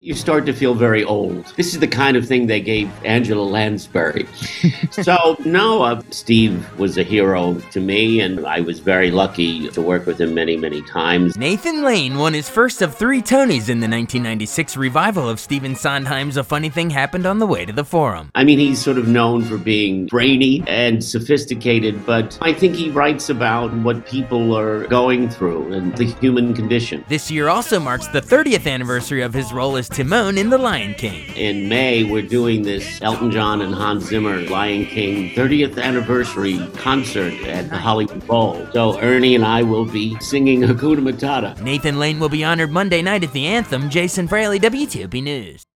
You start to feel very old. This is the kind of thing they gave Angela Lansbury. So, no, Steve was a hero to me, and I was very lucky to work with him many, many times. Nathan Lane won his first of 3 Tonys in the 1996 revival of Stephen Sondheim's A Funny Thing Happened on the Way to the Forum. I mean, he's sort of known for being brainy and sophisticated, but I think he writes about what people are going through and the human condition. This year also marks the 30th anniversary of his role as Timon in The Lion King. In May, we're doing this Elton John and Hans Zimmer Lion King 30th anniversary concert at the Hollywood Bowl. So Ernie and I will be singing Hakuna Matata. Nathan Lane will be honored Monday night at the Anthem. Jason Fraley, WTOP News.